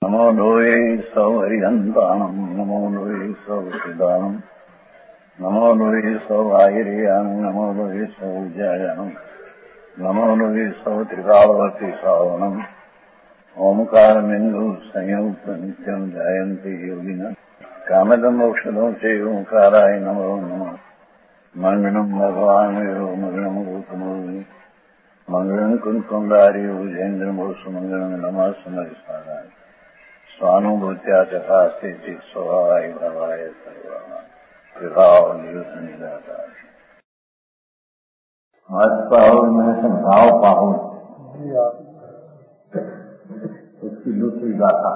नमो लोये सौहरिहन्ताणम् नमो लोये सौहृदानम् नमो लोये सौभागिर्यानम् नमो लोये सौजायानम् नमो लोये सौत्रिकावती सावनम् ओंकारमिन्दु संयुक्त नित्यम् जायन्ति योगिनः कामदम् मोक्षदम् च ओंकाराय नमो नमः मङ्गलम् भगवान् वीरो मङ्गलम् रूपमोहि मङ्गलम् कुन्कुण्डारि भुजेन्द्रमोसु मङ्गलम् नमः समरिसाराय स्वानुभूत्या तथा स्थिति स्वभावाय भवाय सर्वभाव निदाता आज पाहुल में से भाव पाहुल उसकी दूसरी गाथा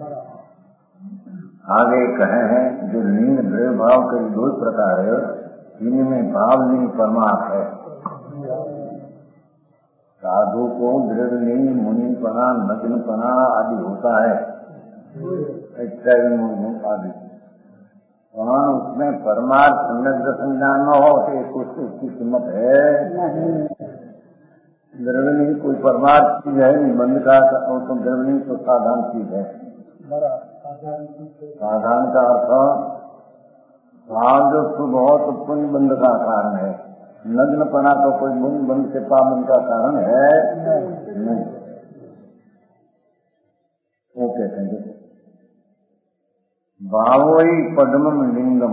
आगे कहे हैं जो लिंग द्रव्य भाव के दो प्रकार है, इनमें भाव लिंग परमार्थ है। साधु को द्रव्य लिंग मुनिपना नग्नपना आदि होता है आदि, वहाँ उसमें परमार्थ सम्यक संज्ञान न हो तो उसकी कीमत है द्रव्य लिंग कोई परमार्थ चीज है निबंध का, और तो द्रव्य लिंग तो साधारण चीज है। साधारण का अर्थ भाव जो शुभ हो तो पुण्य बंध का कारण है, नग्नपना तो कोई मुन बंध के पावन का कारण है नहीं। वो कहते हैं भावई पद्मम लिंगम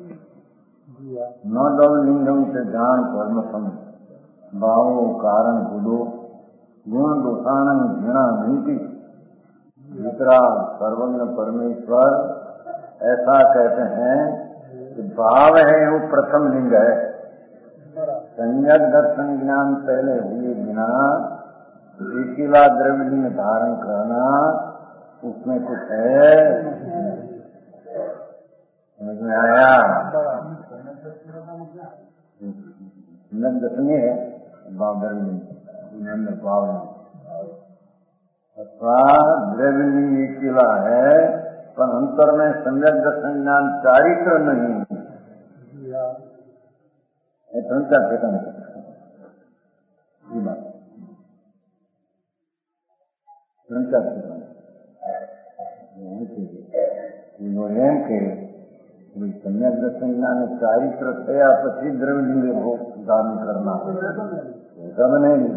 न दव लिंगम से जान परमसम भावो कारण बुधो गुण दोषाण घृणा नीति दूसरा सर्वज्ञ परमेश्वर ऐसा कहते हैं कि भाव है वो प्रथम लिंग है। संयक दर्शन ज्ञान पहले हुए बिना अकेला द्रव्य लिंग धारण करना उसमें कुछ है। समझ में आया? संयक दर्शन है भाव द्रव्य लिंग भाव अथवा द्रव्य लिंग अकेला है पर अंतर में संयक दर्शन ज्ञान चारित्र नहीं संचार ठेकाने संचार ठेकाने एम के सम्यक दर्शन ज्ञान चारित्र थया पछी द्रव्य लिंग हो धारण करना सब नहीं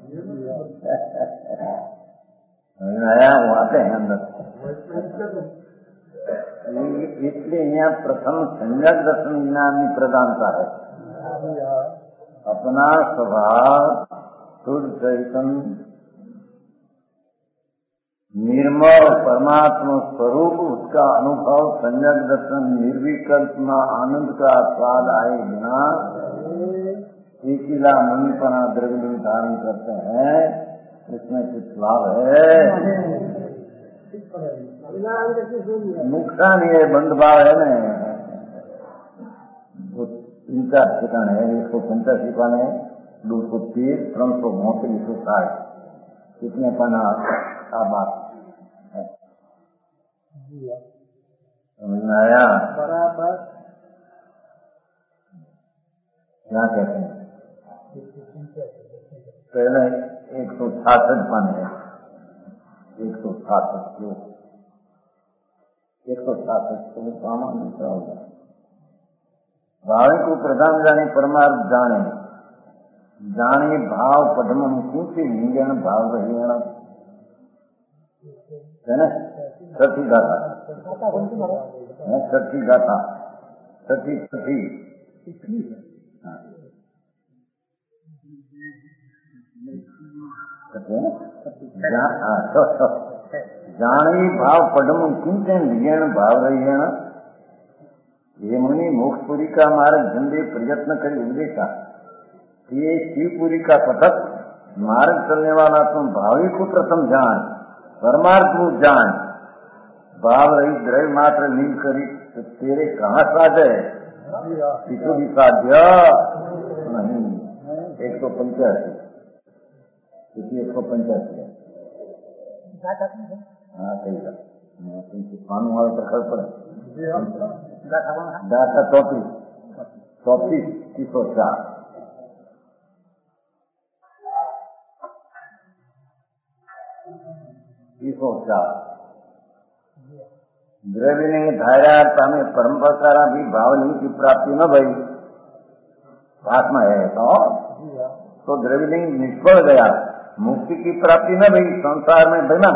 आया वो आते हैं अंदर। इसलिए यहाँ प्रथम सम्यक दर्शन ज्ञान की प्रधानता है। अपना स्वभाव शुद्ध चैतन्य निर्मल परमात्मा स्वरूप उसका अनुभव सम्यक दर्शन निर्विकल्प आनंद का स्वाद आए बिना अकेला मुनिपना द्रव्य धारण करते हैं, इसमें कुछ लाभ है नुकसान ये बंद भाव है ना। इनका ठिकाना है 185 पाने 230 332 160 कितने पाना का बात है समझ में आया? बराबर क्या कहते हैं पहले 166 पाने है 166 तो सामान दूसरा होगा। भावे को प्रधान जाने परमार्थ जाने जाने भाव पद्म किंचित लिंगन भाव रहेण है ना। छठी गाथा छठी गाथा छठी छठी जाने भाव पद्म किंचित लिंगन भाव रहेण ये मुनि मोक्षपुरी का मार्ग झंडे प्रयत्न कर उल्लेखा ये शिवपुरी का पथक मार्ग चलने वाला तुम भावी को प्रथम जान परमार्थ को जान भाव रही द्रव्य मात्र लीन करी तो तेरे कहाँ साध्य है किसी भी साध्य नहीं। 185 हाँ सही था पानी वाला प्रखर पड़े दाता 34 304 304 द्रविलिंग धार्याता में परंपरा भी भावलिंग की प्राप्ति न भई, आत्मा है तो द्रविलिंग निष्फल गया, मुक्ति की प्राप्ति न भई, संसार में बना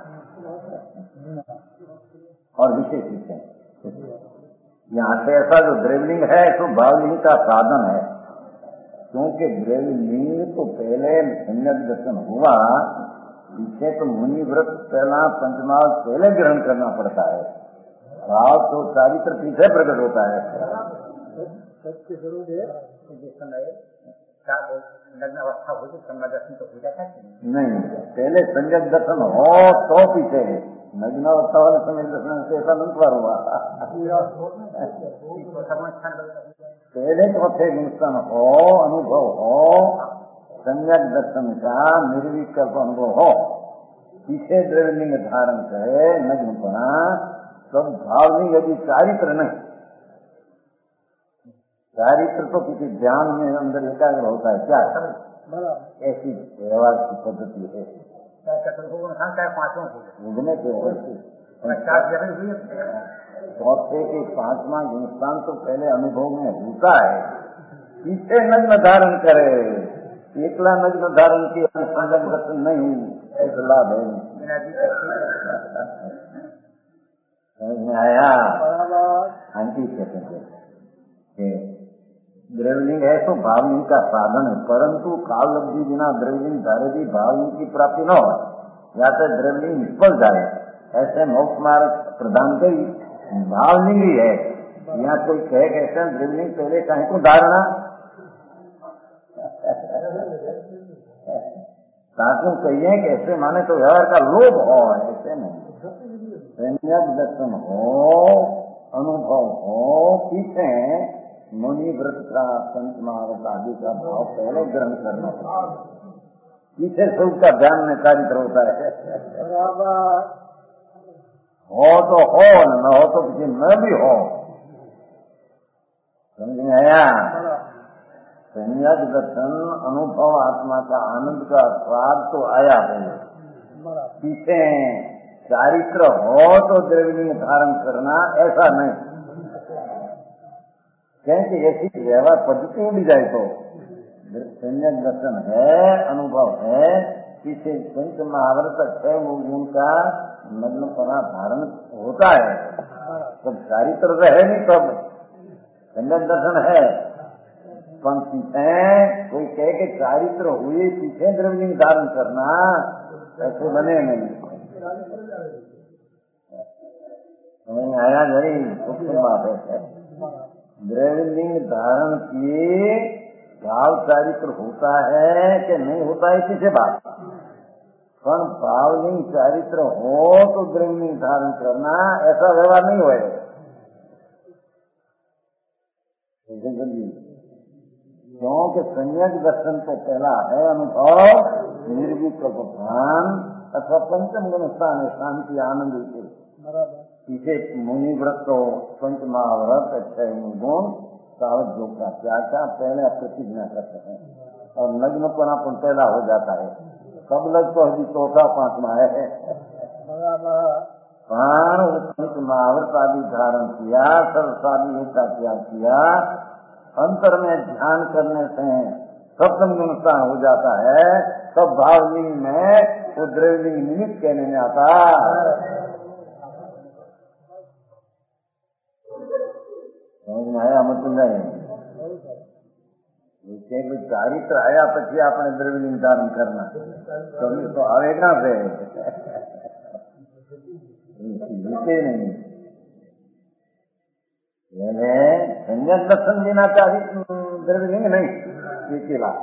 और विशेष है। यहाँ से ऐसा जो द्रविलिंग है तो भावलिंग का साधन है, क्योंकि द्रविलिंग तो पहले सम्यक दर्शन हुआ, पीछे तो मुनि व्रत पहला पंचमाल पहले ग्रहण करना पड़ता है, भाव तो चारित्र पीछे प्रकट होता है। सत्य जरूर है, जिस समय लग्न अवस्था होती सम्यक दर्शन तो हो जाता है नहीं, पहले सम्यक दर्शन हो तो पीछे नग्न अवस्था वाले सम्यक दर्शन से ऐसा नंतर हुआ। पहले चौथे गुणस्थान हो, अनुभव हो, सम्यक दर्शन का निर्विकल्प अनुभव हो, पीछे द्रविलिंग धारण करे नग्नपना, तब भावलिंग यदि चारित्र नहीं, चारित्र तो किसी ध्यान में अंदर एकाग्र होता है, क्या ऐसी व्यवहार की पद्धति है। चौथे के पांचवा गुणस्थान तो पहले अनुभव में होता है, पीछे नग्न धारण करे, एकला नग्न धारण की संगत दर्शन नहीं, एक लाभ है। आया आंटी कहते हैं द्रविलिंग है तो भावलिंग का साधन है, परंतु काल लब्धि बिना द्रविलिंग धारे भी भावलिंग की प्राप्ति न हो, या तो द्रविलिंग निष्फल जाए, ऐसे मोक्ष मार्ग प्रदान करी भावलिंग ही है। यहाँ कोई कहे कैसे द्रविलिंग पहले कहीं को धारणा साथियों कहिए कि ऐसे माने तो व्यवहार का लोभ हो, ऐसे नहीं, सम्यक दर्शन हो, अनुभव हो, पीछे मुनि व्रत का पंचमार्ग आदि का भाव पहले ग्रहण करना पड़ता है, पीछे सब का ध्यान में कार्य होता है। हो तो हो, न हो तो किसी न भी हो, समझ में आया। सम्यक दर्शन अनुभव आत्मा का आनंद का स्वाद तो आया है, पीछे चारित्र हो तो द्रविलिंग धारण करना ऐसा नहीं, क्योंकि ऐसी व्यवहार पद्धति उड़ जाए तो सम्यक दर्शन है, अनुभव है, पीछे पंच महाव्रत 6 गुण का नग्नपना धारण होता है, तब चारित्र रहे नहीं, तब सम्यक दर्शन है। पीछे कोई कहे कि चारित्र हुए पीछे द्रविलिंग धारण करना, ऐसे बने नहीं। समझ में आया? जरी सूक्ष्म बात है। द्रविलिंग धारण किए भाव चारित्र होता है कि नहीं होता है किसी बात, पर भावलिंग चारित्र हो तो द्रविलिंग धारण करना ऐसा व्यवहार नहीं होएगा। क्योंकि सम्यक दर्शन तो पहला है अनुभव, निर्विकल्प भान अथवा पंचम गुण स्थान है, शांति आनंद के पीछे मुनि व्रत तो पंच महाव्रत 6 गुण सावध योग का त्याग का पहले प्रतिज्ञा करते हैं, और नग्नपना पहला हो जाता है, कब लग तो अभी चौथा 5वां है। पंच महाव्रत आदि धारण किया, सर्वसाधि योग का त्याग किया, अंतर में ध्यान करने से सप्तम गुणस्थान हो जाता है, तब भावलिंग में वो द्रविलिंग निमित्त कहने में आता। समझ में आया? मतलब नहीं कोई चारित्र आया પછી આપણે દ્રવ્યલિંગ ધારણ करना, कभी तो आवेगा से नहीं। सम्यक दर्शन बिना द्रव्यलिंग नहीं, ये बात।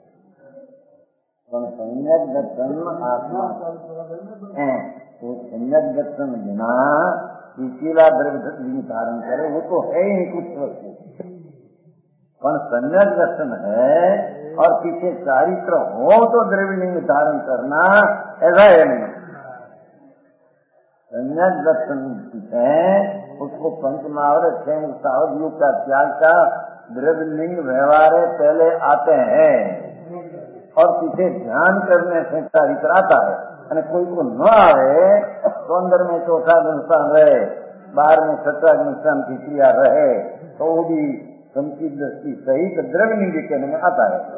सम्यक दर्शन आत्मा तो सम्यक दर्शन बिना शीला द्रव्य धारण करे वो तो है ही कुछ वस्तु, पर सम्यक दर्शन है और पीछे चारित्र हो तो द्रव्यलिंग धारण करना ऐसा है नहीं। सम्यक दर्शन है उसको पंचमावर 6 सावध युग का त्याग का द्रव्यलिंग व्यवहार पहले आते हैं, और पीछे ध्यान करने से चारित्र आता है। कोई को न आवे तो अंदर में चौथा गुणस्थान रहे, बाहर में सत्याग्नि की क्रिया रहे तो वो भी समकी दृष्टि सहित द्रव्य भी कहने में आता है।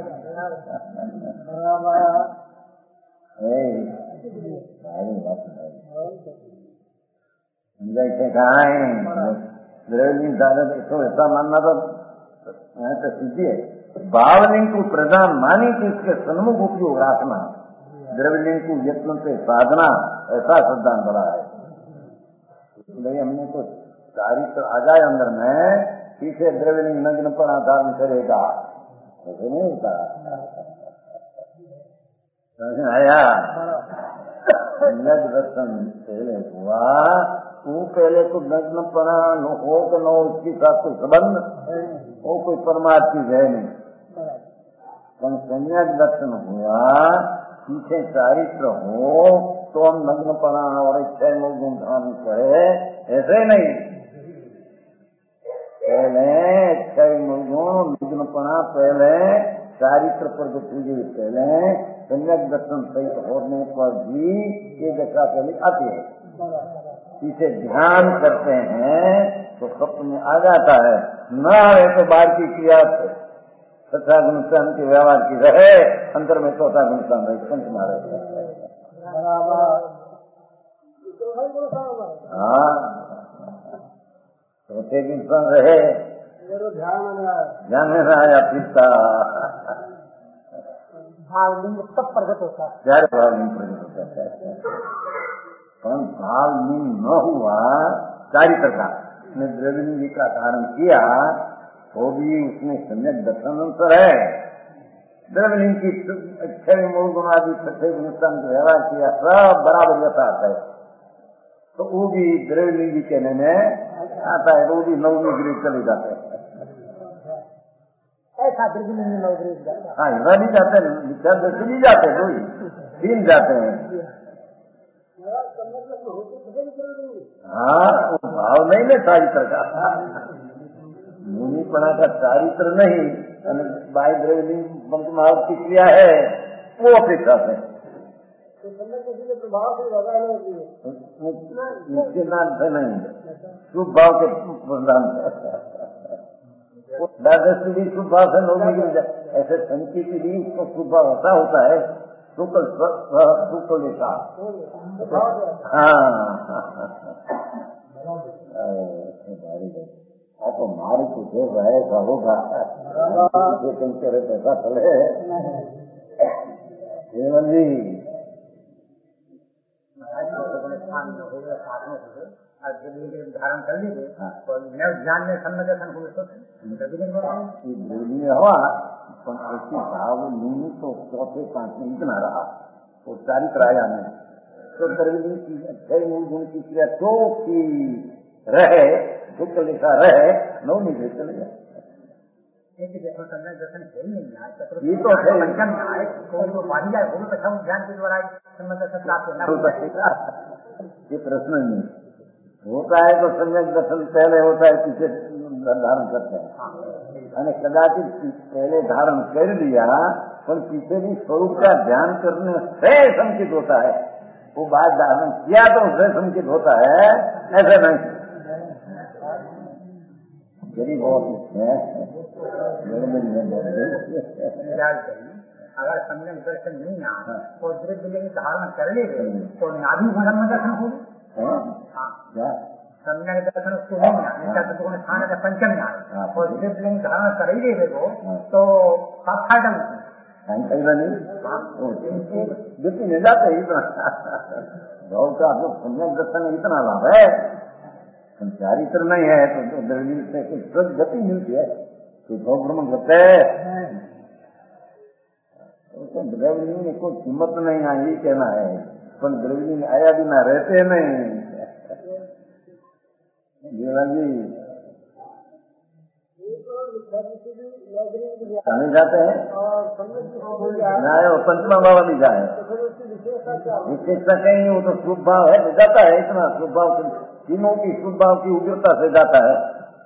कहा है द्रव्य तो ऐसा मानना तो सिद्धि है। भावलिंग को प्रधान मानी कि इसके सन्मुख उपयोग रखना, द्रव्यलिंग को यत्न से साधना, ऐसा सिद्धांत बड़ा है। इसलिए हमने तो चारित्र आ जाए अंदर में, पीछे द्रव्यलिंग नग्न पड़ा धारण करेगा, ऐसे नहीं होता। समझ आया? नग्न दर्शन पहले हुआ, तू पहले तो नग्न पड़ा हो कि न हो, उसके साथ कोई संबंध वो कोई परमार्थ चीज है नहीं। पर सम्यक दर्शन हुआ, पीछे चारित्र हो तो हम नग्न पड़ा और इच्छा गुण धारण करे, ऐसे नहीं। पहले इच्छा गुण नग्न पड़ा, पहले चारित्र प्रगट हुई, पहले सम्यक दर्शन सहित होने पर भी ये दशा पहले आती है। इसे ध्यान करते हैं तो स्वप्न में आ जाता है, न आए तो बाहर की क्रिया तथा गुणस्थान के व्यवहार की रहे, अंतर में चौथा गुणस्थान रहे, पंच मारे। हाँ, चौथे गुणस्थान रहे, ध्यान में आया पिता भावलिंग तब प्रकट होता है, प्यारे भावलिंग प्रकट होता है। पर भावलिंग न हुआ, चारित्र का उसने द्रव्यलिंग का धारण किया, वो भी उसने सम्यक दर्शन अंतर है। द्रव्यलिंग की अक्षय मूल गुणादि छठे गुणस्थान का व्यवहार किया, सब बराबर यथार्थ है, तो वो भी द्रव्यलिंग कहने में आता है, तो वो भी नवमी ग्रेड चले जाते हैं। ऐसा द्रव्यलिंग नौ ग्रेड जाता है। हाँ, इधर भी जाते हैं, विचार दर्शन भी जाते हैं, कोई तीन जाते हैं। हाँ, वो भाव नहीं ना चारित्र का, मुनिपणा का चारित्र नहीं, बाह्य द्रव्यलिंग पंचमहाव की क्रिया है, वो अपेक्षा है। प्रभाव से नहीं, शुभ भाव के प्रधान द्वादशी भी शुभ भाव से लोग निकल जाए, ऐसे संकी की भी उसको शुभ भाव ऐसा होता है, शुक्ल लेखा। हाँ, तो मारी को जो रहेगा होगा, ऐसा चले जीवन जी। धारण कर लीजिए तो ज्ञान में सम्यक हुआ, ऐसी भाव नहीं तो चौथे पांचवें इतना रहा, वो चारित्र आया नहीं, तो द्रव्यलिंग की अक्षय मूल गुण की क्रिया तो की रहे, दुख लिखा रहे, नौ नहीं चले जाए। दर्शन है नहीं, ये तो है पंचम आए तो बाढ़ी जाए, वो तो ज्ञान के द्वारा दर्शन प्राप्त। ये प्रश्न नहीं होता है, तो सम्यक दर्शन पहले होता है, पीछे धारण करते हैं। कदाचित पहले धारण कर लिया, पर पीछे भी स्वरूप का ध्यान करने से संकित होता है, वो बात धारण किया तो उससे संकित होता है, ऐसा नहीं। यदि बहुत अगर सम्यक दर्शन नहीं आए और द्रव्यलिंग धारण कर ले तो नाभि भ्रम दर्शन हो। सम्यक दर्शन उसको नहीं आए, स्थान है पंचम में आए और द्रव्यलिंग धारण कर ही ले तो सब फायदा गति नहीं जाते, इतना भाव का सम्यक दर्शन इतना लाभ है, चारित्र नहीं है तो द्रव्यलिंग से कुछ गति मिलती है, तो भाव भ्रमण करते हैं, द्रव्यलिंग में कोई कीमत नहीं आई कहना है, पर द्रव्यलिंग आया बिना रहते नहीं। जी नहीं जाते हैं, पंचमा भाव भी जाए, विशेषता कहीं वो तो शुभ भाव है, जाता है, इतना शुभ भाव तीनों की शुभ भाव की उग्रता से जाता है।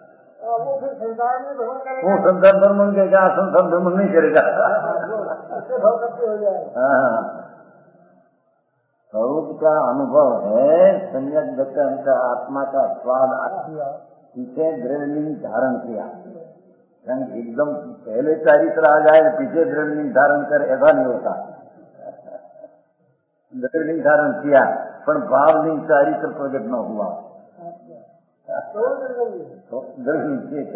वो संसार धर्म के क्या संसार धर्म नहीं करेगा। हाँ, स्वरूप का अनुभव है, सम्यक दर्शन का आत्मा का स्वाद पीछे द्रव्यलिंग धारण किया। एकदम पहले चारित्र आ जाए पीछे द्रव्यलिंग धारण कर, ऐसा नहीं होता। द्रव्यलिंग धारण किया पर भावलिंग चारित्र प्रकट न हुआ तो द्रव्यलिंग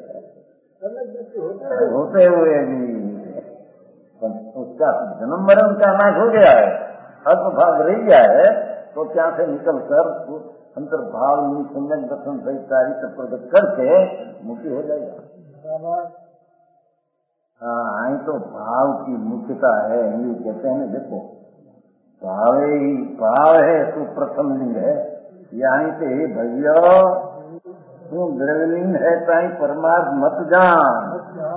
होते हुए भी उसका जन्म मरण का नाश हो गया है, अल्पभाग रह गया है, तो क्या से निकल कर अंतर्भाव सम्यक दर्शन सहित चारित्र प्रकट करके मुक्ति हो जाएगा। हाँ, तो भाव की मुख्यता है, ये कहते हैं ना, देखो भाव है तो प्रथम लिंग है, यहाँ से भैया तू द्रव्यलिंग है ताई परमार्थ मत जान।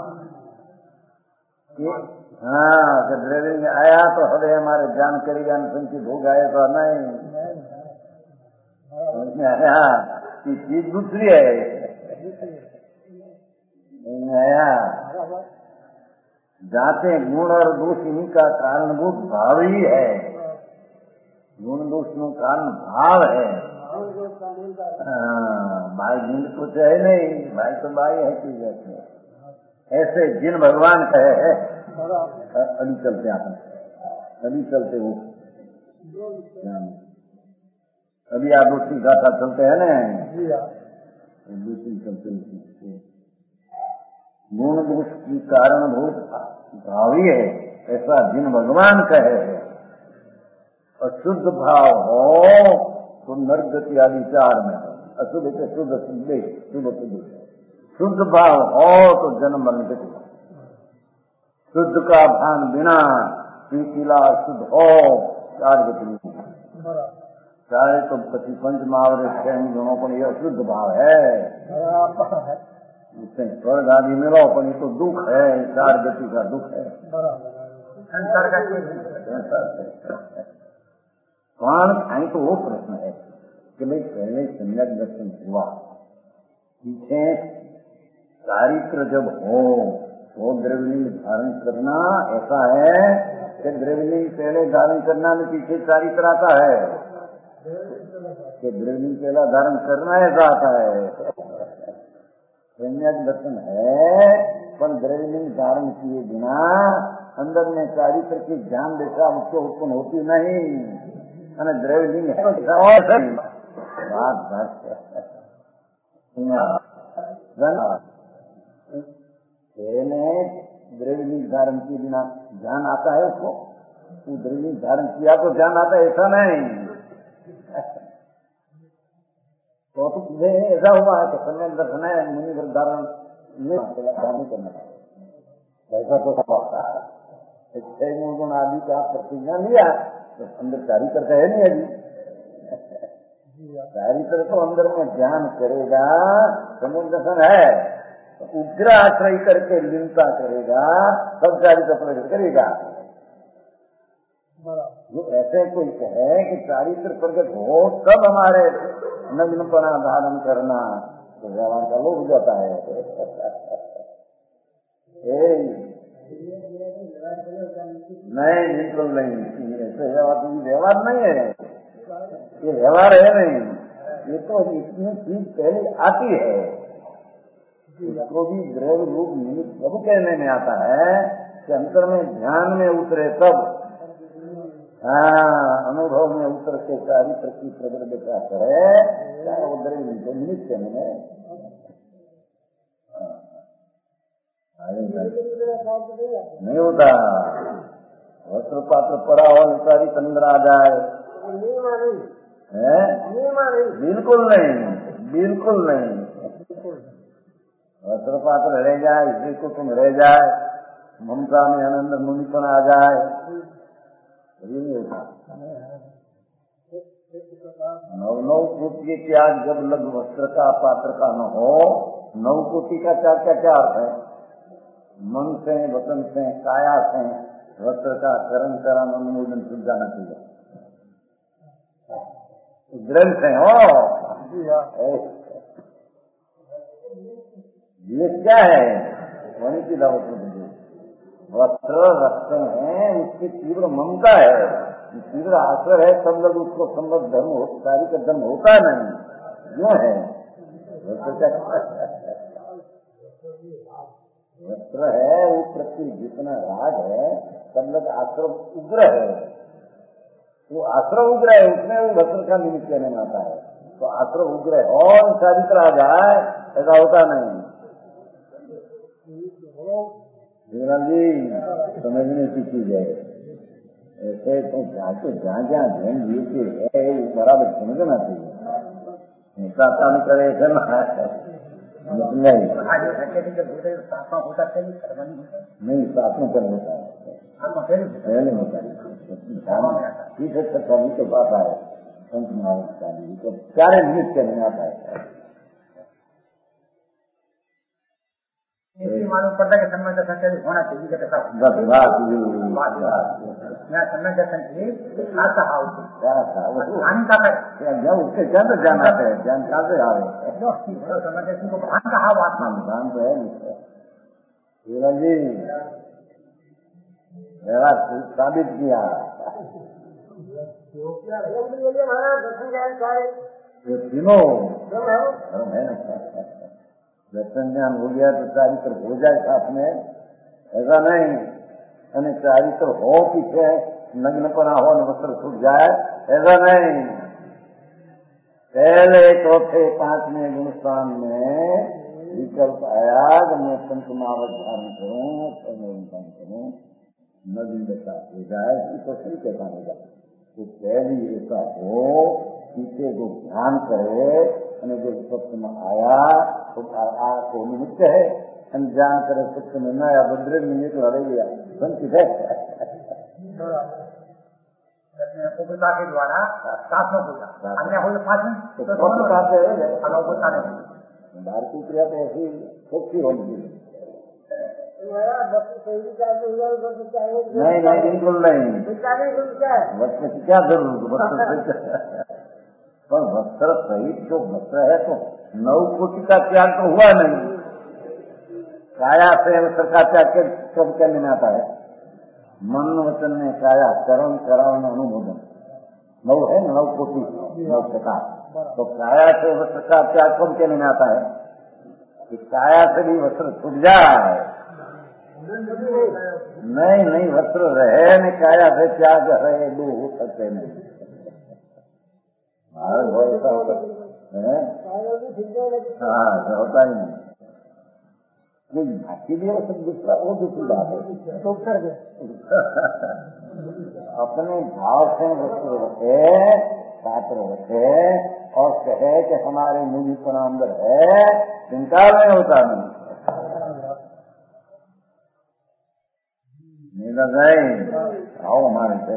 हाँ, जब द्रव्यलिंग आया तो हृदय हमारे जान करेगा, संचित हो गया तो नहीं आया, ये चीज दूसरी है। जाते गुण और दोष इन्हीं का कारणभूत भाव ही है, गुण दोष નું कारण भाव है। भाई गुण कुछ है नहीं, भाई तो भाई है चीज है। ऐसे जिन भगवान कहे अभी चलते आपने, अभी चलते वो अभी आप दूसरी गाथा चलते हैं ना, दूसरी चलते गुण दोष की कारणभूत भावी है, ऐसा जिन भगवान कहे है। और शुद्ध भाव हो तो नरगति आदि चार में हो, अशुद्ध से शुद्ध शुद्ध शुद्ध शुद्ध शुद्ध भाव हो तो जन्म मरण के शुद्ध का भान बिना पीला शुद्ध हो चार गति चाहे तो पति पंच महावरे दोनों पर यह शुद्ध भाव है। उससे स्वर्ग आदि मिलो पर ये तो दुख है, चार गति का दुख है, संसार का कौन। तो वो प्रश्न है कि भाई पहले सम्यक दर्शन हुआ, पीछे चारित्र जब हो तो द्रव्यलिंग धारण करना ऐसा है कि द्रव्यलिंग पहले धारण करना में पीछे चारित्र आता है, कि द्रव्यलिंग पहला धारण करना ऐसा आता है। सम्यक दर्शन है पर द्रव्यलिंग धारण किए बिना अंदर में चारित्र की ज्ञान दिशा उसको उत्पन्न होती नहीं, द्रव्यलिंग है द्रव्यलिंग धारण किए बिना ध्यान आता है उसको, तू द्रव्यलिंग धारण किया तो ध्यान आता है, ऐसा नहीं। तो तुझे ऐसा हुआ है तो सम्यक दर्शन है, मुनि धारण नहीं करना ऐसा तो छह मूल गुण आदि का प्रतिज्ञा लिया तो अंदर चारित्र है नहीं अभी, चारित्र तो अंदर में ध्यान करेगा, सम्यक दर्शन है तो उग्र आश्रय करके लीनता करेगा, सब चारित्र प्रकट करेगा। जो ऐसे कोई कहे कि चारित्र प्रकट हो तब हमारे नग्नपना धारण करना, तो व्यवहार का लोग जाता है। नहीं, बिल्कुल नहीं, ऐसे व्यवहार नहीं है, ये व्यवहार है नहीं, ये तो इतनी चीज पहले आती है, इसको भी द्रव्य रूप निमित्त सब कहने में आता है कि अंतर में ध्यान में उतरे तब, अनुभव में उतर के चारित्र की प्रगटता करे, चाहे वो द्रव्य निमित्त में नहीं होता। वस्त्र पात्र पड़ा हो चारित्र अंदर आ जाए, बिल्कुल नहीं, बिल्कुल नहीं। वस्त्र पात्र रह जाए, स्त्री को तुम रह जाए, ममता में आनंद मुनिपन आ जाए, ये नहीं होता। नौ कोटि के त्याग जब लग वस्त्र का पात्र का न हो, 9 कोटि का त्याग का क्या अर्थ है? मन से, वचन से, काया से वस्त्र का करण अनुमोदन सुन जाना चाहिए, ग्रंथ है हो। ये क्या है? वही की दावत वस्त्र रक्षण है, उसकी तीव्र ममता है, तीव्र आश्रय है तब लग उसको संबद्ध धर्म कार्य का धर्म होता नहीं, क्यों है? वस्त्र है वो प्रति जितना राग है तब लग आश्रम उग्र है, वो आश्रम उग्र है, उसमें वो वस्त्र का निमित्त कहने में आता है। तो आश्रम उग्र है और चारित्र आ जाए ऐसा होता नहीं। जी समझने की चीज है, ऐसे तो जहाँ जहाँ ध्यान दिए के है वो बराबर समझना चाहिए, ऐसा नहीं करे ऐसे नहीं साथ में कर होता है, पहले होता है। ठीक है सभी के पास आए संत महाराज तो सारे निमित्त करने आता है। मालूम पड़ता है कि समय दर्शन होना चाहिए, समय दर्शन के उसके जन्म जाना है, ज्ञान कहाँ से आए? समय दर्शन को भान कहा आत्मा भान तो है जी, साबित किया तीनों है ना। दर्शन ज्ञान हो गया तो चारित्र हो जाए साथ में, ऐसा नहीं। यानी चारित्र हो पीछे नग्नपना हो न वस्त्र छूट जाए, ऐसा नहीं। पहले चौथे पांचवें गुणस्थान में विकल्प आया कि मैं पंचमावत धारण करूं, करूं, नग्न दशा हो जाए तो सही कैसा होगा? तो पहली ऐसा हो पीछे जो ध्यान करे અને जो सत्य में आया तो को निमित्त है, अनजान करे सत्य में न आया बद्रे निमित्त लड़े गया संचित है। उपता के द्वारा शासनों को अन्य हो शासन भारतीय क्रिया तो ऐसी सोची होगी। नहीं बिल्कुल नहीं, वस्त्र की क्या जरूरत? पर वस्त्र सहित जो वस्त्र है तो 9 कोटि का त्याग तो हुआ नहीं। काया से वस्त्र का त्याग कब करने में आता है? मन वचन में काया कर्म करावन अनुमोदन 9 है, 9 कोटि 9 प्रकार। तो काया से वस्त्र का त्याग कब करने में आता है? कि काया से भी वस्त्र छूट जाए। नहीं वस्त्र रहे न काया से त्याग रहे, 2 हो सकते नहीं। ऐसा होता है, हाँ होता ही नहीं। कोई भाषी भी है सब दूसरा, वो दूसरी बात है। अपने भाव से वस्त्र रखे, पात्र रखे और कहे कि हमारे मुझी पर अंदर है, इनकार नहीं होता नहीं। आओ हमारे से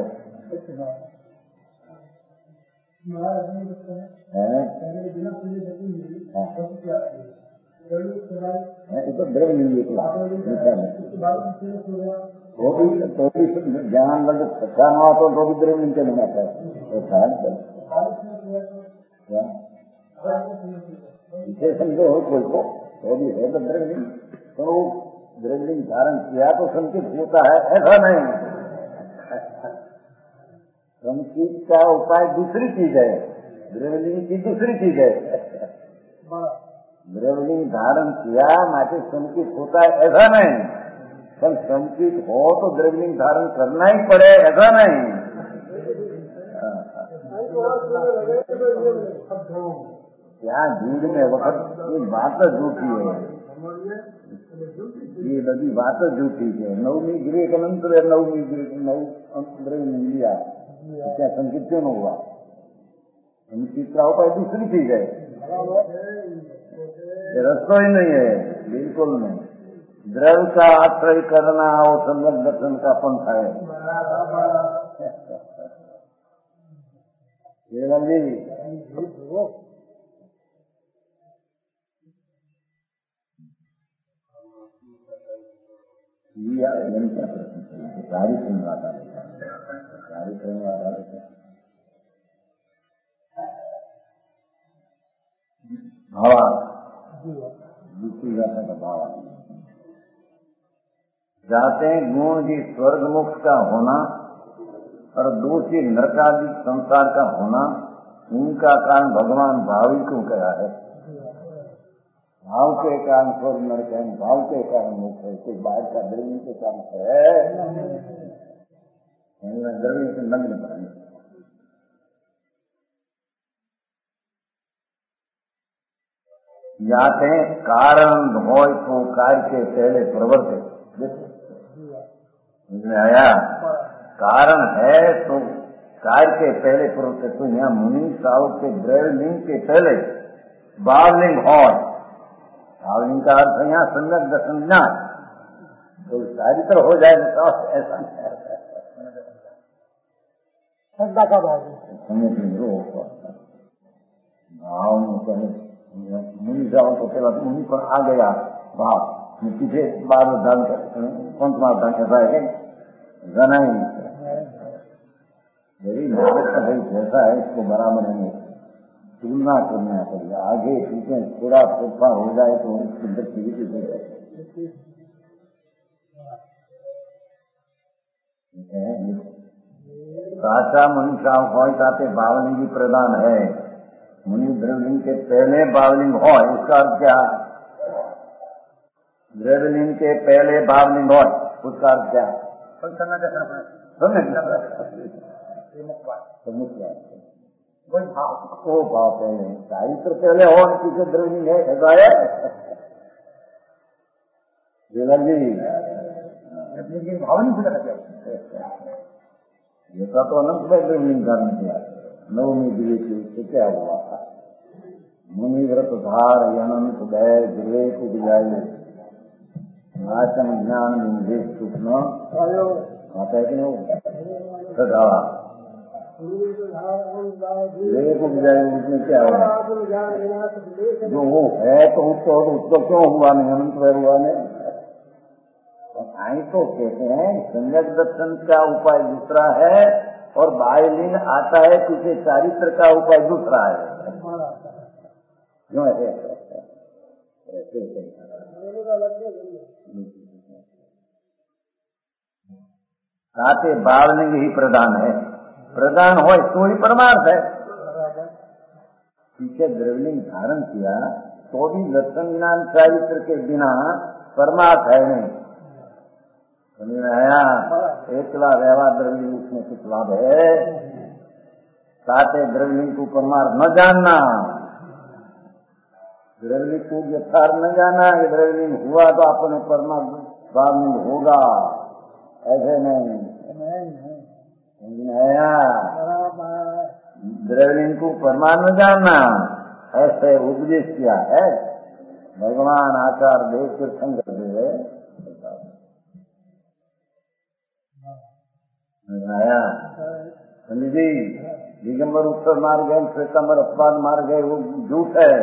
तो द्रव नहीं निकला, तो भी ज्ञान लग सच्चा न हो तो भी द्रव नीचे नहीं आता है। समझो कोई को तो भी है तो द्रवलिंग, तो द्रवलिंग धारण किया तो संकित होता है, ऐसा नहीं। संकित का उपाय दूसरी चीज है, द्रवलिंग की दूसरी चीज है। द्रवलिंग धारण किया माटे संकित होता है, ऐसा नहीं। पर संकित हो तो द्रवलिंग धारण करना ही पड़े, ऐसा नहीं। क्या झूठ में वक्त ये बात झूठी है, ये बड़ी बात झूठी है। नवमी गृह का मंत्र है, नवमी द्रवलिंग लिया, क्या संकित क्यों न हुआ? संकित का उपाय दूसरी चीज है, रस्तो ही नहीं है, बिल्कुल नहीं। द्रव का आश्रय करना और सम्यक दर्शन का पंथ है। केवल जी क्या प्रश्न सारी सुनवाता भावा दूसरी भाषा का भावा जाते गुण की स्वर्ग मुख का होना और दूसरी नरकादि संसार का होना, इनका कारण भगवान भाव ही क्यों कहा है? भाव के कारण स्वर्ग नरक है, भाव के कारण मोक्ष है, कोई बाहर का द्रव्य के कारण है, द्रव्य से नग्न पड़ेंगे। जाते कारण हो तो कार्य के पहले प्रवर्तित, समझ आया? कारण है तो कार्य के पहले प्रवर्तित। तो यहाँ मुनि साहब के द्रव्यलिंग के पहले भावलिंग हो, भावलिंग का अर्थ है यहाँ सम्यक दर्शन ज्ञान, तो चारित्र हो जाए तो ऐसा श्रद्धा का भाव मुनि जाओ तो पहला मुनि पर आ गया भाव, पीछे बाद पंचमा ऐसा है जना ही यदि नारद का भाई जैसा है इसको बराबर नहीं तुलना करना पड़ेगा। आगे पीछे थोड़ा पुरफा हो जाए तो शुद्ध चीज हो जाए। साचा मनुष्य हो ताते बावलिंगी प्रदान है। मुनि द्रव्यलिंग के पहले बावलिंग हो, इसका अर्थ क्या? द्रव्यलिंग के पहले बावलिंग हो, उसका अर्थ क्या? वो भाव पहले, चारित्र पहले हो पीछे द्रव्यलिंग है, ऐसा है जी भाव नहीं खुला था। ऐसा तो अनंत में द्रव्यलिंग धारण किया, नवमी दिव्य से क्या हुआ था? मुनि व्रत धार अनंत दय विवेक उपजाई नाचन ज्ञान निंदे सूक्ष्म आता है कि नहीं? सदावा विवेक उपजाई, उसमें क्या हुआ? जो वो है तो उसको क्यों हुआ नहीं? अनंत वह हुआ नहीं। आई तो कहते हैं सम्यक दर्शन का उपाय दूसरा है और बाह्यलिंग आता है पीछे चारित्र का उपाय दूसरा है। क्यों ऐसे? साथे बावलिंग ही प्रधान है, प्रधान हो तो ही परमार्थ है। पीछे द्रव्यलिंग धारण किया तो भी दर्शन ज्ञान चारित्र के बिना परमार्थ है नहीं। समझ में आया? एकला व्यवहार द्रव्यलिंग उसमें कुछ लाभ है, साथे द्रव्यलिंग को परमार्थ न जानना, द्रव्यलिंग को यथार्थ न जाना कि द्रव्यलिंग हुआ तो अपने परमार्थ बावलिंग होगा, ऐसे नहीं। समझ में आया? द्रव्यलिंग को परमार्थ न जानना, ऐसे उपदेश किया है भगवान आचार्य देव तीर्थंकर देव। आया समझी? दिगंबर उत्तर मार्ग है, श्वेतांबर अपवाद मार्ग है, वो झूठ है।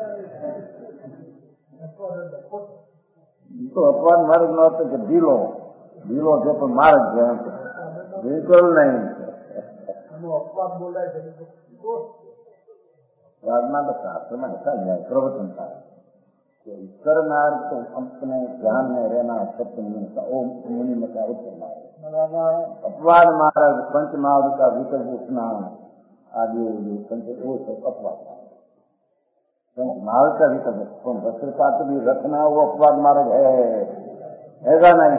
तो अपवाद मार्ग न होते तो ढीलो जो तो मार्ग है, बिल्कुल नहीं। अपवाद बोल रहा है प्रार्थना तो शास्त्र में ऐसा है, प्रवचन था उत्तर मार्ग तो अपने ज्ञान में रहना सत्य मिलता, वो मुनि में का उत्तर मार्ग। अपवाद मार्ग पंच मार्ग का विकल्प उठना आदि वो सब अपवाद मार्ग, मार्ग का विकल्प वस्त्रपात भी रखना वो अपवाद मार्ग है, ऐसा नहीं।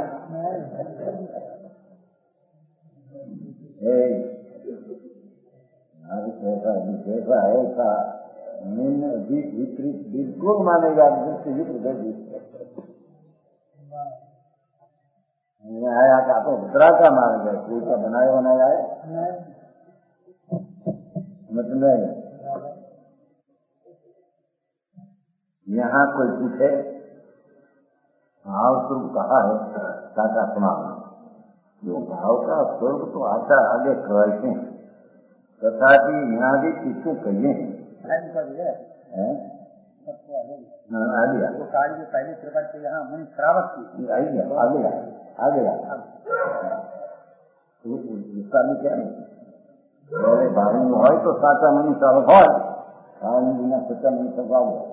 जैसा है ऐसा विपरीत बिल्कुल मानेगा, आया का तो भद्रा का मार्ग है, कोई का बनाया है मतलब। यहाँ कोई पूछे भाव स्वरूप कहा है साका समाप्त, जो भाव का स्वरूप तो आता आगे कहते हैं, तथापि यहाँ भी किसको कहिए कार्य पहले प्रकार के यहाँ मुनि श्रावक की आ गया इसका भी क्या नहीं। पहले भावी में हो तो साचा मनी श्रावक हो, बिना सच्चा मनी स्वभाव है।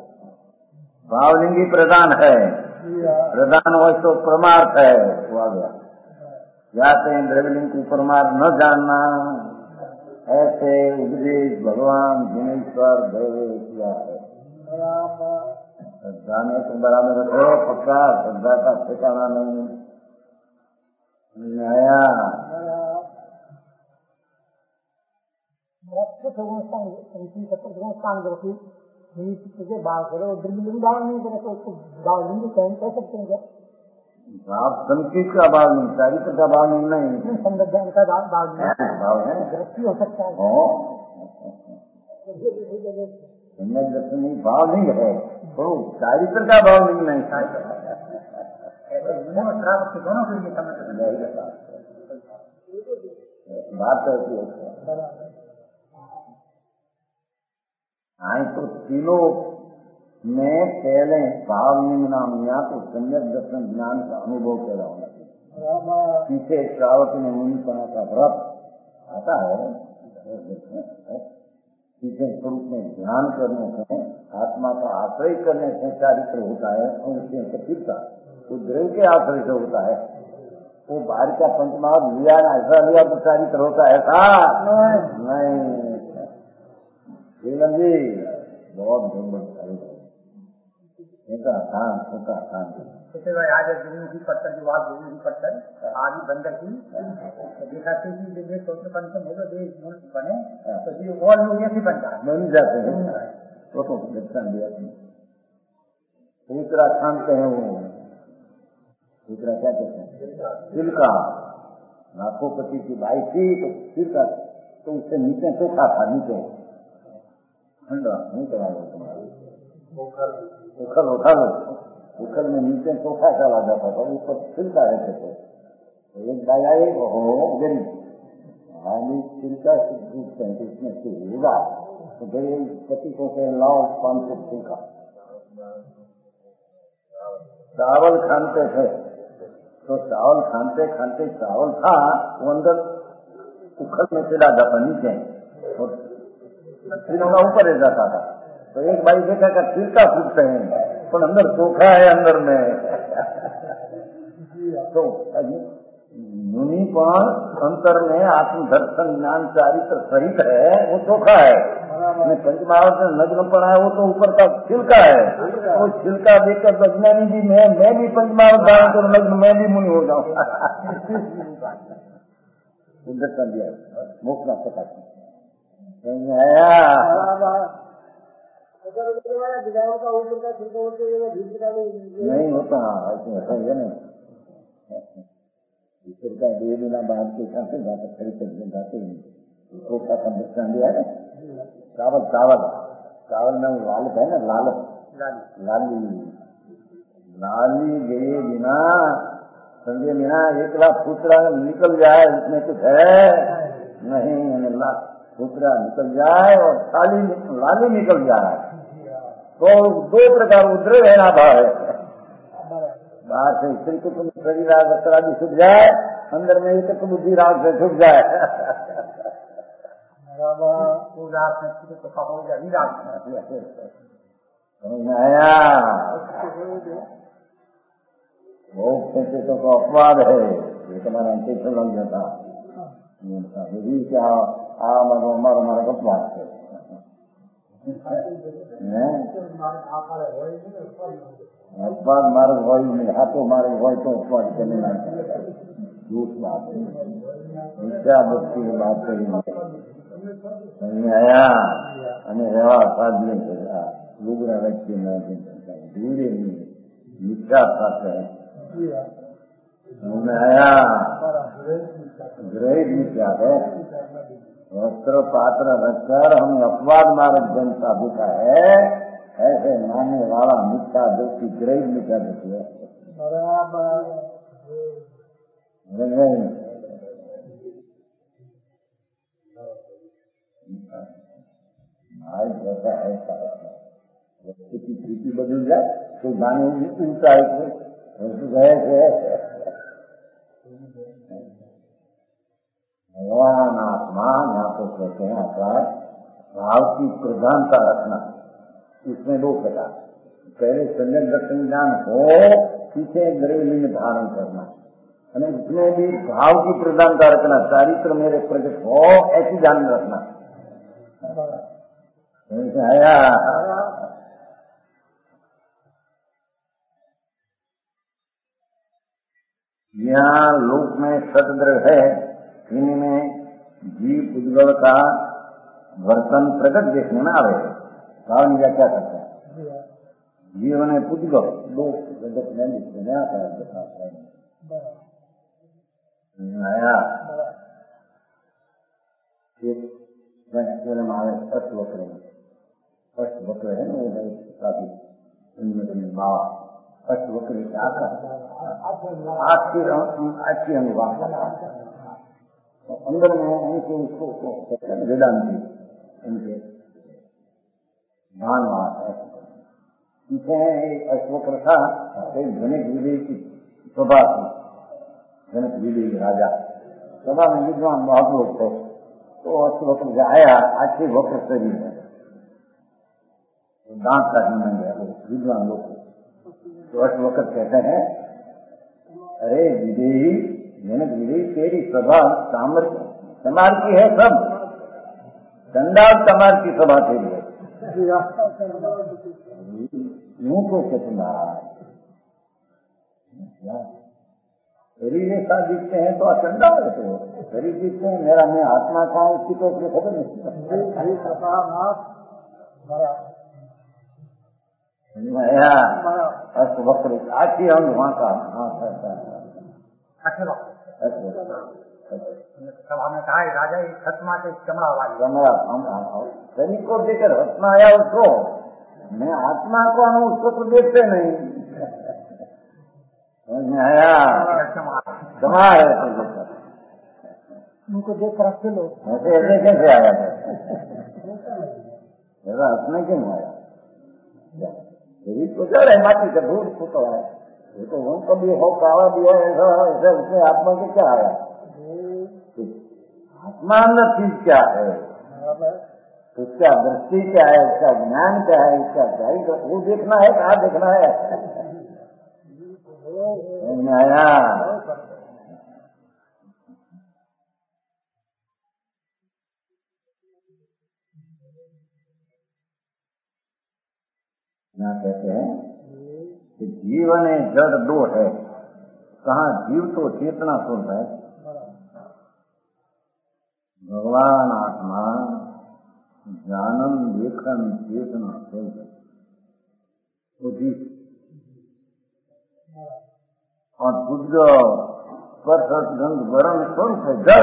भावलिंगी प्रधान है, प्रधान हो तो परमार्थ है, वो आ गया। जाते हैं द्रव्यलिंग को परमार्थ न जानना, ऐसे उपदेश भगवान जिनेश्वर देव किया है। श्रद्धा में तो बराबर रखो, पक्का श्रद्धा का ठिकाना नहीं। नया तुझे भाव करो, द्रव्यलिंग भाव नहीं करे तो उसको भावलिंग सहन कर सकते हैं क्या? भाव संकेत का भाव नहीं, चारित्र का भाव नहीं, संज्ञान का भाव है दृष्टि हो सकता है। दर्शन नहीं, भाव नहीं है तो चारित्र का भाव नहीं दोनों के लिए समझ बात ऐसी है। हाँ, तो तीनों में पहले भाव नाम या तो सम्यक दर्शन ज्ञान का अनुभव पैदा होना चाहिए। पीछे श्रावक में मुनिपना का व्रत आता है, पीछे स्वरूप में ध्यान करने से, आत्मा का आश्रय करने से चारित्र होता है। उसके कथिरता वो द्रव्य के आश्रय से होता है। वो बाहर का पंचमहाभूत लिया ना, ऐसा लिया तो चारित्र होता है, ऐसा नहीं। जी बहुत आज की पत्थर की बात की पत्थर आदि बंदर की देखा पंचम हो तो बने तो जी और लोग ऐसे बन जाते हैं। तो दर्शन दिया दूसरा खानते हैं, वो दूसरा क्या कहते हैं, सिल्का। लाखोपति की भाई थी तो सिल्का, तो उससे नीचे चोखा था, नीचे ठंडा नहीं कराया तुम्हारा उखल उठा लो, उखल में नीचे चोखा चला जाता था, ऊपर छिलका रहते थे। तो एक भाई आए, हो गरीब आदमी छिलका से उसमें से होगा तो गरीब पति को कहे लाओ 500 छिलका। चावल खानते थे तो चावल खानते खानते चावल था वो अंदर उखल में चला जाता नीचे और छिलका ऊपर रह जाता था। तो एक भाई देखा का छिलका फूटते हैं पर अंदर चोखा है अंदर में। तो मुनि पर अंतर में आत्म दर्शन ज्ञान चारित्र सहित है, वो चोखा है। पंचमहाभूत में नग्न पड़ा है वो तो ऊपर का छिलका है। वो छिलका देखकर अज्ञानी भी मैं भी पंचमहाभूत धारण करूँ, नग्न मैं भी मुनि हो जाऊँ। दर्शन दिया मुक्त ना पता नहीं होता, ऐसा है नहीं। ईश्वर का दे बिना बात के साथ जाकर खड़ी कर जाते ही का दर्शन दिया है। चावल चावल चावल में लालच है ना, लाली लाली गए बिना समझे बिना एकला फूसरा निकल जाए, उसमें कुछ है नहीं। फूसरा निकल जाए और लाली निकल जाए तो दो प्रकार उद्रेक है ना भाव है। बाहर से स्त्री को तुम शरीर राग छुट जाए, अंदर में एक बुद्धि राग से छुट जाए। आया तो अपवाद है, ये तुम्हारा अंतिम लग जाता क्या हमारा अपवाद है। अपवाद मार्ग हो नहीं, हाथों मार्ग हो तो अपवाद करने लगता है। झूठ बात है, मिथ्या बुद्धि की बात कही आया અને રહેવા સાધ્ય કર્યા લુગડા વ્યક્તિ ધીરે મિથ્યા સાથે आया ग्रहित मिथ्या है। वस्त्र पात्र रखकर हमें अपवाद मार्ग जनता दिखा है, ऐसे मानने वाला मिथ्या दृष्टि ग्रहित मिथ्या दृष्टि है। जैसा ऐसा व्यक्ति की स्थिति बदल जाए तो गाने उल्टा भगवान आत्मा यहाँ तो कहते हैं अपराध भाव की प्रधानता रखना। इसमें दो प्रकार, पहले सम्यक दर्शन ज्ञान हो, पीछे ग्रहलिंग धारण करना। इसमें भी भाव की प्रधानता रखना, चारित्र मेरे प्रकट हो ऐसी ध्यान रखना। आया यहाँ लोक में सतद्रव्य है, इनमें जीव पुद्गल का वर्तन प्रकट देखने में आवे। भाव क्या करता है जीव ने पुद्गल लोक जगत में दिखने आता है। आया हमारे स्पष्ट वक्र है ना, वो काफी इनमें बाबा स्पष्ट वक्र क्या अच्छी अनुवाद अंदर में उनके उसको वेदांति उनके भानवाद है। एक अश्वक्र था, एक जनक विजय की सभा थी। जनक विजय राजा सभा में विद्वान बहुत लोग थे, तो अश्वक्र आया, अच्छे वक्र शरीर है, दांत काटने में गया विद्वान लोग को। तो अश्वक्र कहते हैं, अरे विजयी जनक विजयी, तेरी सभा समार की है, सब चंडाल समार की सभा तेरी है। यूं को कितना शरीर ऐसा दिखते हैं तो चंडाल है, तो शरीर दिखते हैं, मेरा मैं आत्मा का उसकी तो उसकी खबर नहीं। वक्र आखी हम वहाँ का हमने कहा राजा खत्मा से चमड़ा शरीर को देखकर हंसना आया उसको, मैं आत्मा को हूँ उसको तो देखते नहीं। आया क्षमा है उनको देख कर रखते लोग ऐसे कैसे आया था, ऐसा हंसने क्यों आया? शरीर को जड़ है, माटी का धूल फूटो है, वो तो उनको भी हो कावा भी है, ऐसा ऐसे उसमें आत्मा के क्या आया? आत्मा अंदर चीज क्या है, उसका दृष्टि क्या है, उसका ज्ञान क्या है, उसका क्या वो देखना है, कहाँ देखना है? आया ना कहते हैं कि जीवन जड़ दो है, कहाँ जीव तो चेतना स्वरूप है, भगवान आत्मा जानन देखन चेतना स्वरूप है, तो जीव और बुद्ध स्पर्श गंध वर्ण स्वरूप है जड़।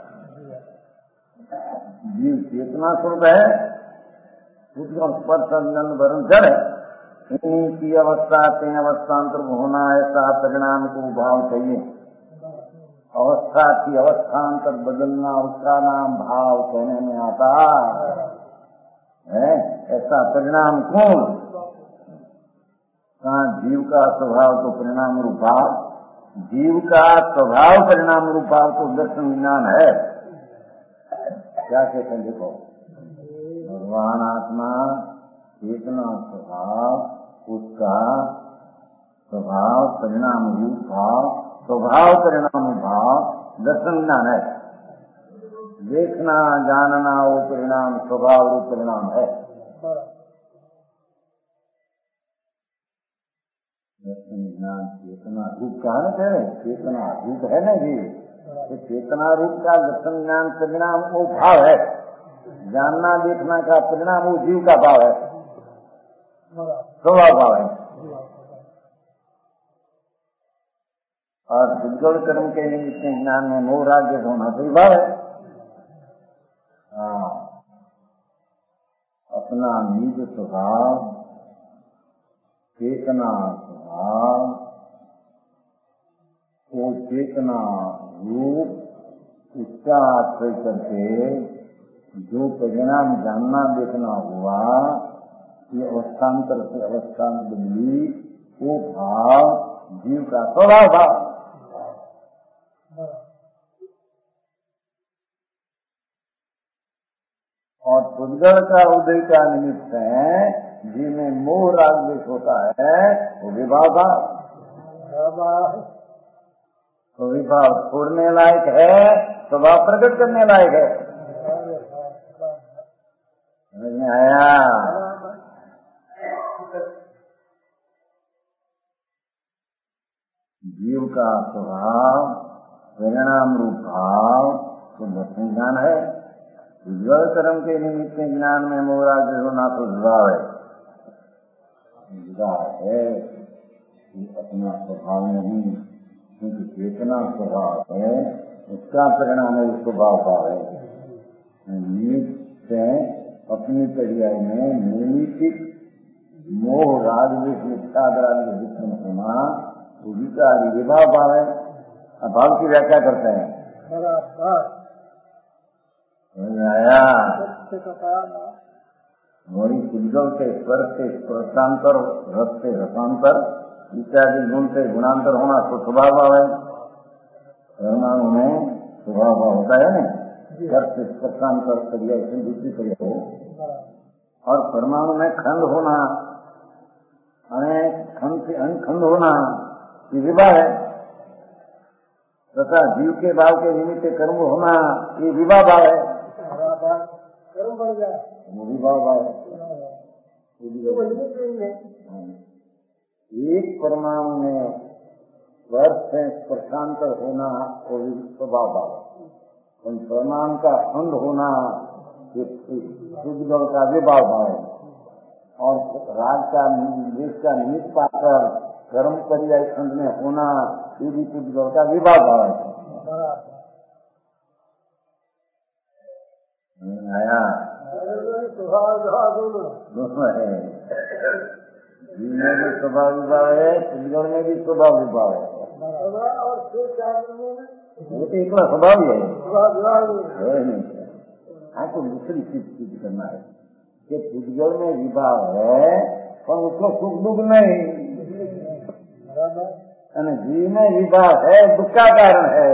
जीव चेतना स्वरूप है, बुद्ध स्पर्श गंध वर्ण जड़ है। इन्हीं की अवस्था तीन अवस्थांतर होना, ऐसा परिणाम को भाव चाहिए। अवस्था की अवस्थांतर बदलना, उसका नाम भाव कहने में आता है। ऐसा परिणाम कौन? कहाँ जीव का स्वभाव तो परिणाम रूप भाव, जीव का स्वभाव परिणाम रूप भाव तो दर्शन विज्ञान है। क्या कहते हैं देखो, भगवान आत्मा चेतना स्वभाव, उसका स्वभाव परिणाम रूप भाव, स्वभाव परिणाम भाव दर्शन विज्ञान है। देखना जानना वो परिणाम स्वभाव रूप परिणाम है। दर्शन विज्ञान चेतना रूप कहा न कह रहे, चेतना रूप है ना जी, तो चेतना रूप का दर्शन ज्ञान परिणाम वो भाव है। जानना देखना का परिणाम वो जीव का भाव है, स्वभाव भाव है। और उज्ज्वल कर्म के निमित्त ज्ञान में मोह राज्य होना स्वभाव है। अपना निज स्वभाव चेतना स्वभाव, वो चेतना रूप उसका आश्रय करके जो परिणाम जानना देखना हुआ, ये अवस्थान्तर से अवस्थान बदली, वो भाव जीव का स्वभाव भाव। और पुद्गल का उदय का निमित्त है, जिनमें मोह राग द्वेष होता है, वो विभाव भाव। तो विभाव छोड़ने लायक है, स्वभाव प्रकट करने लायक है। समझ में आया? जीव का स्वभाव परिणाम रूप भाव तो दर्शन ज्ञान है। उज्ज्वल कर्म के निमित्त ज्ञान में मोहराग होना तो विभाव है। विभाव है अपना स्वभाव नहीं, क्योंकि चेतना स्वभाव है, उसका परिणाम है स्वभाव भाव है। निमित्त अपनी पर्याय में निर्मित मोह राग विषाद विक्रम होना तो विचारी विभाव भाव है। अब भाव की व्याख्या करते हैं। आया वही उद्गम से स्वर से स्पर्शांतर, रस से रसांतर इत्यादि गुण से गुणांतर होना तो स्वभाव भाव है। परमाणु में स्वभाव भाव होता है ना, रस से स्पर्शांतर क्रिया से दूसरी क्रिया हो, और परमाणु में खंड होना, खंड से अनखंड होना ये विभाव है, तथा जीव के भाव के निमित्त कर्म होना ये विभाव भाव है। कर्म बढ़ जाए वो विभाव भाव है। एक परमाणु में स्पर्श से स्पर्शांतर होना वो स्वभाव भाव है, उन परमाणु का खंड होना ये शुद्ध का विभाव भाव है। और राग का देश का निमित्त पाकर कर्म पर्याय खंड में होना ये भी शुद्ध का विभाव भाव है। आया दोनों है, जीव में भी स्वभाव विभाव है, शुद्ध में भी स्वभाव विभाव है। वो तो इतना स्वभाव ही है नहीं। आपको दूसरी चीज करना है कि शुद्ध में विभाव है पर उसको सुख दुख नहीं, जीव में विभाव है दुख का कारण है।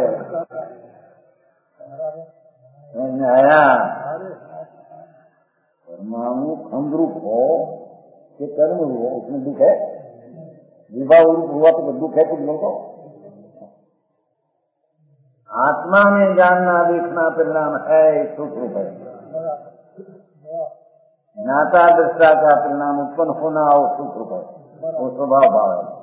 आया परमाणु खंड रूप हो कि कर्म हो उसमें दुख है, विभाव रूप हुआ तो दुख है कुछ को। आत्मा में जानना देखना परिणाम है सुख रूप है। ज्ञाता दृष्टा का परिणाम उत्पन्न होना और सुख रूप है, वो स्वभाव भाव है।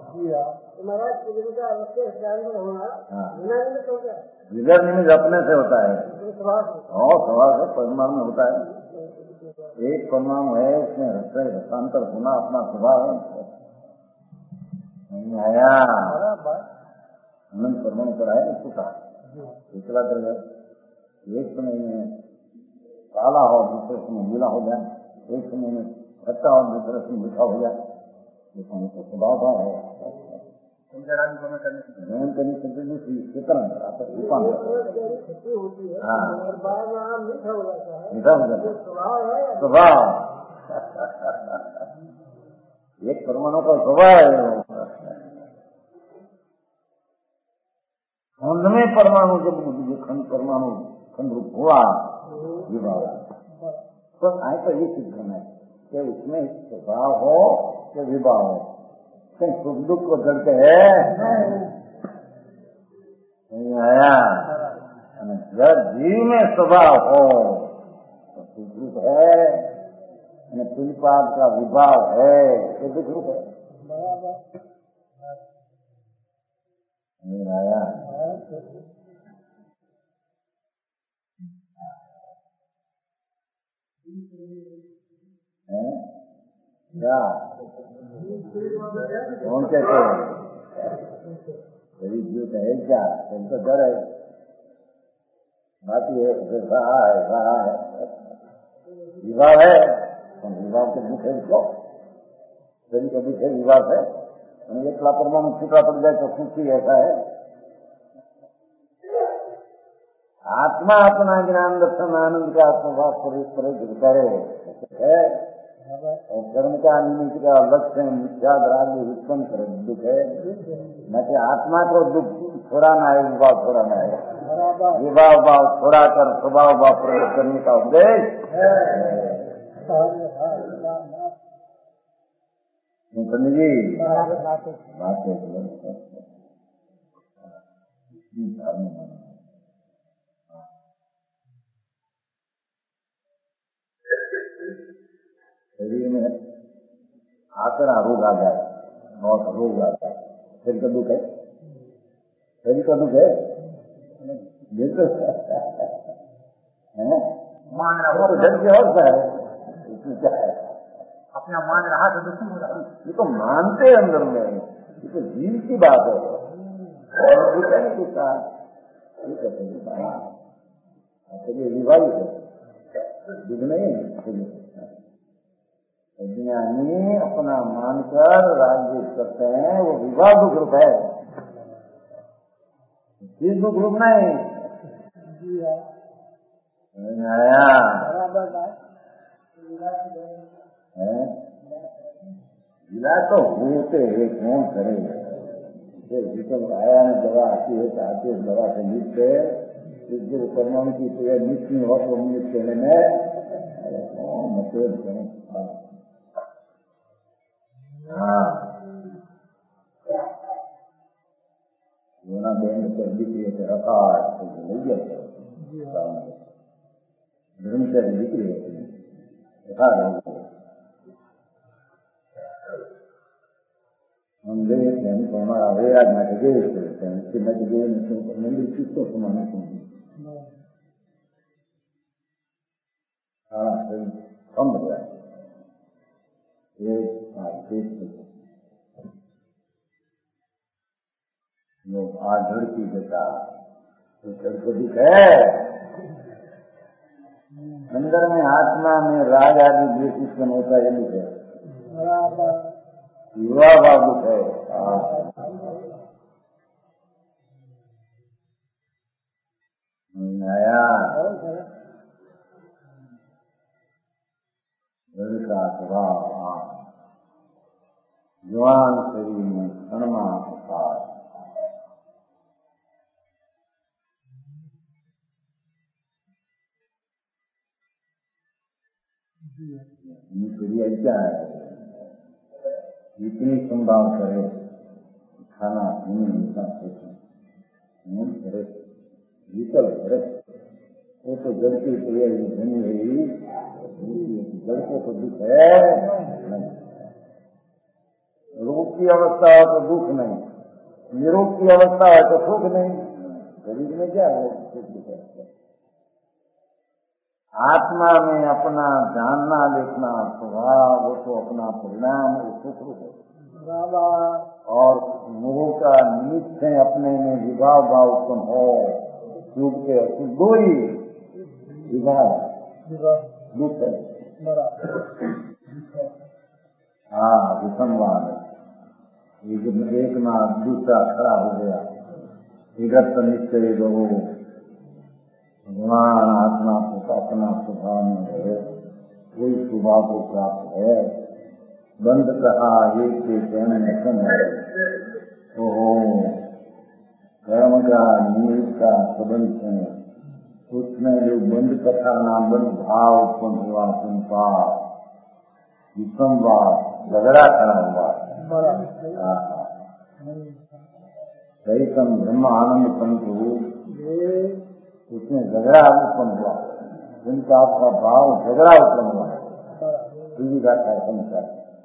विगर निमित्त अपने से होता है और स्वभाव से परमाणु में होता है। एक परमाणु है उसमें रसांतर होना अपना स्वभाव है। आया अनंत परमाणु पर है उसको कहा दूसरा द्रव्य एक समय में काला हो दूसरे समय नीला हो जाए, एक समय में खट्टा और दूसरे समय मीठा हो जाए, तो स्वभाव है। करने से दूसरी चेतन मीठा हो जाता है स्वभाव। एक परमाणु का स्वभाव है। खंड में परमाणु जब खंड परमाणु खंड रूप हुआ विभाव, तो आए तो ये सिद्ध करना है कि उसमें स्वभाव हो कि विभाव हो, कहीं सुख दुख को करते है नहीं। आया जब जीव में स्वभाव हो तो सुख रूप है, पुलपाद का विभाव है तो दुख रूप है। नहीं आया क्या कौन कहते हैं यही जीव है क्या, तो डर है बाकी है विभाव है, विभाव के दुख है उसको, शरीर का दुख है विभाव है। एक परमाणु छूटा पड़ जाए तो खुशी ऐसा है। आत्मा अपना ज्ञान दर्शन आनंद का स्वभाव प्रयोग करे है, और कर्म का निमित्त का लक्ष्य मिथ्याद राग उत्पन्न करे दुख है, न कि आत्मा को दुख छोड़ाना है, विभाव छोड़ाना है। विभाव भाव छोड़ा कर स्वभाव भाव प्रयोग करने का उद्देश्य जी बात है। शरीर में आकर रोग आ जाए, बहुत रोग आ जाए, शरीर का दुख है, शरीर का दुख है, मान रहा तो जब से और है इसमें क्या है? अपना मान रहा तो दुखी हो रहा। ये तो मानते अंदर में, ये तो जीव की बात है और दुख है नहीं कुछ विवाहित है, दुख नहीं। ज्ञानी अपना मानकर राज्य करते हैं, वो विवाह दुख रूप है, चीज दुख रूप नहीं। आया जिला तो होते है, कौन करे? आया ने दवा आती है तो आती है दवा से नित्य जो परमाणु की नित्य नहीं हो तो नित्य कहने में कौन मतलब करें? हाँ योना बैंड पर बिक्री है रखा ले गया धर्म से बिक्री है रखा हम गए थे तो हमारा वेराज में गए थे उसके नज गए मंदिर किसको समान कम हो गया लोग आधड़ की देता तो जड़ को दुख है अंदर में आत्मा में राग आदि द्वेष उत्पन्न होता है दुख है, युवा भाव दुख है। आया जड़ का स्वभाव जवान शरीर में क्षणमा प्रसाद क्या है, इतनी संभाल करे खाना पीने करे विकल करे वो तो जड़ की तैयारी बनी हुई, जड़ को तो दुख है नहीं। रोग की अवस्था है तो दुख नहीं, निरोग की अवस्था है तो सुख नहीं। शरीर में क्या है सुख दुख है? आत्मा में अपना जानना देखना स्वभाव वो तो अपना परिणाम सुख रूप है और मोह का निमित्त है अपने में विभाव भाव उत्पन्न हो सुख के असुख दो ही विभाव दुख है। हाँ विसंवाद एक ना दूसरा खड़ा हो गया विगत निश्चय रहो भगवान आत्मा को अपना स्वभाव में है, कोई स्वभाव को प्राप्त है। बंद कहा एक के कहने में कम है ओहो कर्म का निमित्त का संबंध है, उसमें जो बंद कथा नाम बंद भाव उत्पन्न हुआ सुनपा विसंवाद झगड़ा खड़ा हुआ सहितम ब्रह्म आनंद पंथ उसमें झगड़ा उत्पन्न हुआ, उनका आपका भाव झगड़ा उत्पन्न हुआ सीधी बात है संसार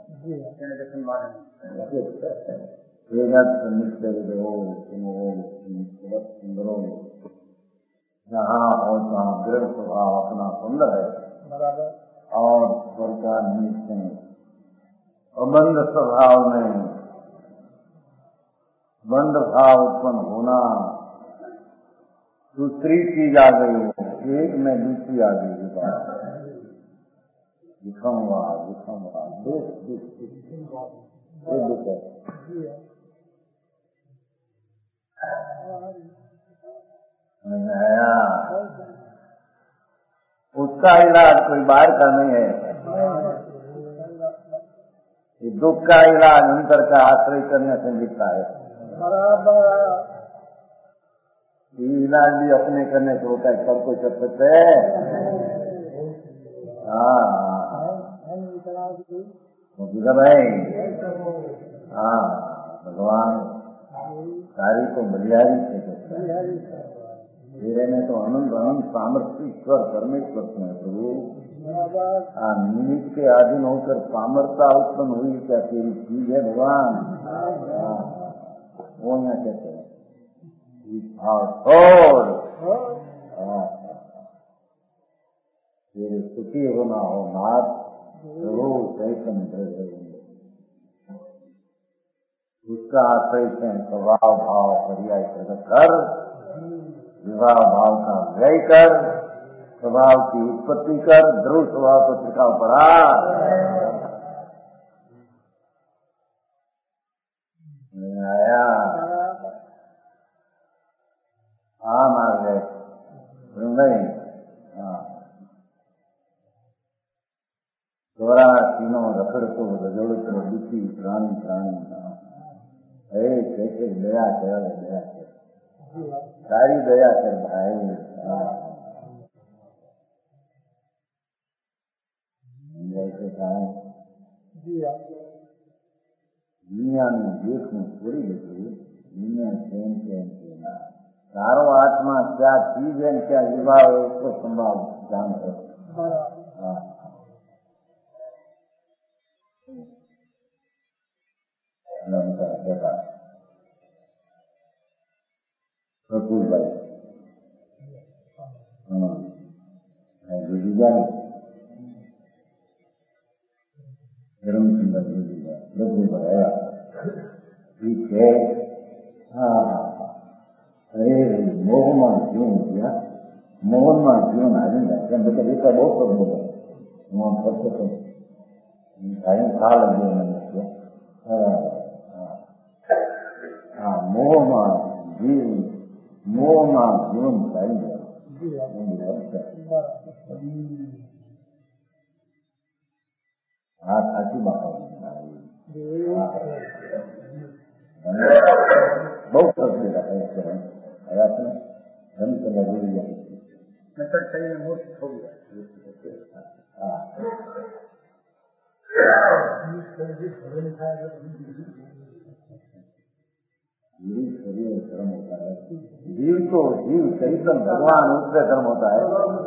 जहाँ और जहाँ दृढ़ स्वभाव अपना सुंदर है और स्वर का निमित्त है अबंध स्वभाव में बंध भाव उत्पन्न होना दूसरी चीज आ गई हो, एक में दूसरी आ गई बात दिखाऊंगा दुख उसका इलाज कोई बाहर का नहीं है, ये दुख का इलाज अंतर का आश्रय करने से मिलता है। इलाज भी अपने करने से होता है, सब कोई कर सकते है। भाई हाँ भगवान सारी तो बलियारी से तेरे में तो अनंत अनंत सामर्थ्य ईश्वर परमेश्वर में प्रभु। निमित्त के अधीन होकर पामरता उत्पन्न हुई क्या तेरी चीज है भगवान? वो यहाँ कहते हैं तेरे सुखी होना हो नाथ प्रभु चैतन्य उसका आश्रय से स्वभाव भाव पर्याय प्रकट कर, विवाह भाव का व्यय कर, स्वभाव की उत्पत्ति कर, ध्रुव स्वभाव को छिड़काव पड़ा। आया मार गए दोरा तीनों रखड़ को रजोड़ को दुखी प्राणी प्राणी कैसे दया कर सारी दया कर भाई। जैसे कहा दुनिया में देश में थोड़ी बची, दुनिया चैन चैन चैना सारो आत्मा क्या चीज है क्या विवाह है उसको संभाल जान कर। प्रफुल भाई धर्मचंद्र प्रभु भाया ठीक है। अरे मोहन जीवन किया मोहन में जीवन आ जाए मतलब एक बहुत प्रभु है वहाँ सबसे टाइम खा लगे मैंने मोह में जीवन चाहिए साची बात बहुत तस्वीर है धन से लगी हो गया। शरीर धर्म होता है, जीव तो जीव चैतन्य भगवान उससे धर्म होता है।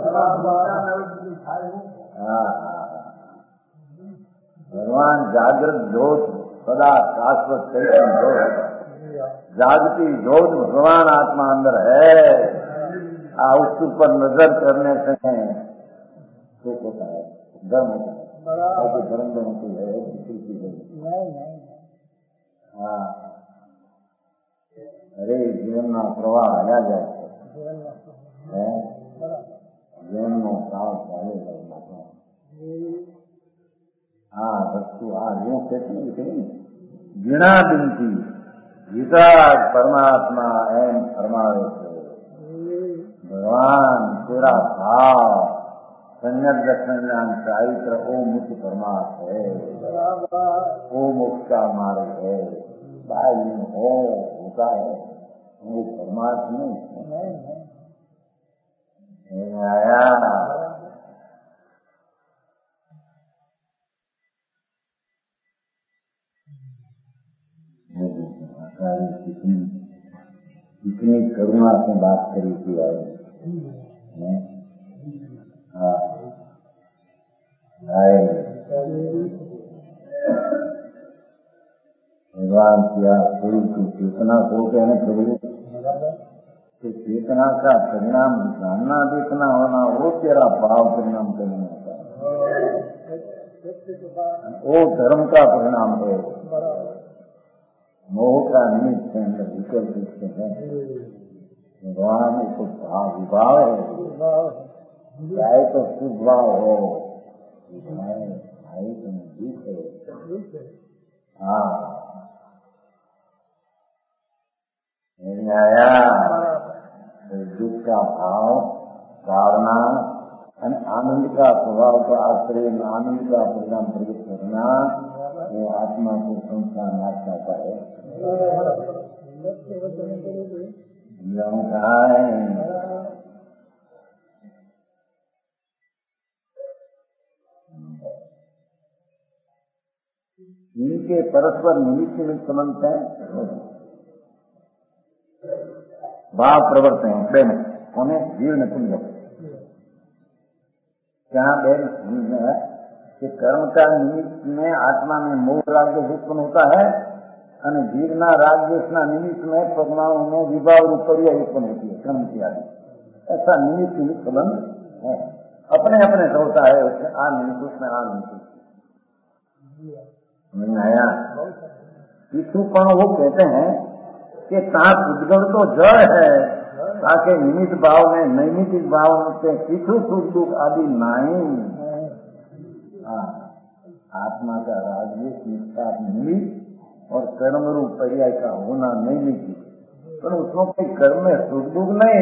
भगवान जागृत ज्योत सदा शाश्वत चैतन्य ज्योत जागती ज्योत भगवान आत्मा अंदर है। उसके ऊपर नजर करने से सुख होता है, धर्म होता है। धर्म धर्म की है अरे जीवन ना प्रवाह आया जाए जीवन नो साल चाले वस्तु यूं कहती गिना बिनती गीता परमात्मा एम परमावेश भगवान तेरा भाव संयत दक्षिण चारित्र ओ मुख्य परमात्मा है, ओ मोक्ष का मार्ग है। हो होता है वो परमात्मा नहीं आया। कितनी करुणा से बात करी थी आए भगवान किया गुरु की चेतना को कहने प्रभु तो चेतना का परिणाम जानना देखना होना वो तेरा भाव परिणाम करना होता है, वो धर्म का परिणाम है। मोह का निमित्त के अंदर विकल्प दिखते हैं। भगवान को विभाव है, चाहे तो शुभ भाव हो भाई तुम दुख है। आया दुख का भाव कारणा आनंद का स्वभाव का आश्रय आनंद का परिणाम प्रकट करना वो आत्मा को संसार नाश करता है। इनके परस्पर निमित्त संबंध है। भाव प्रवर्तन है बेन कोने जीव ने पुण्य क्या बेन है कि कर्म का निमित्त में आत्मा में मोह राग उत्पन्न होता है और जीवना राग निमित्त में परमाणु में विभाव रूपरिया उत्पन्न होती है कर्म की आदि ऐसा निमित्त संबंध है अपने अपने से होता है उसमें आ निमित्त उसमें आ निमित्त आया पीछूपण वो कहते हैं कि ता उद्गम तो जड़ है ताकि निमित्त भाव में नैमित्तिक भाव से पीछू सुख दुख आदि नहीं। आत्मा का राजवेश निष्ठा निमित्त और कर्म रूप पर्याय का होना नैमित्तिक पर उसमें कोई कर्म में सुख दुख नहीं